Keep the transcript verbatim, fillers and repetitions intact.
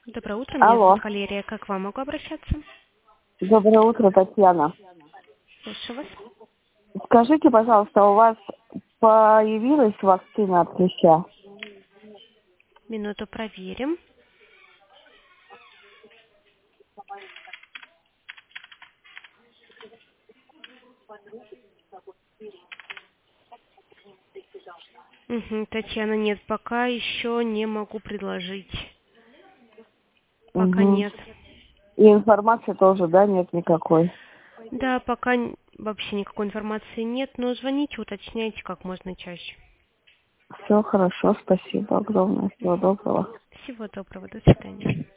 Доброе утро, меня Алло. зовут Валерия. Как к вам могу обращаться? Доброе утро, Татьяна. Слушаю вас. Скажите, пожалуйста, у вас появилась вакцина от клеща? Минуту проверим. Мгм, Татьяна, нет, пока еще не могу предложить. Пока Угу. нет. И информации тоже, да, нет никакой? Да, пока н- вообще никакой информации нет, но звоните, уточняйте как можно чаще. Все хорошо, спасибо огромное, всего доброго. Всего доброго, до свидания.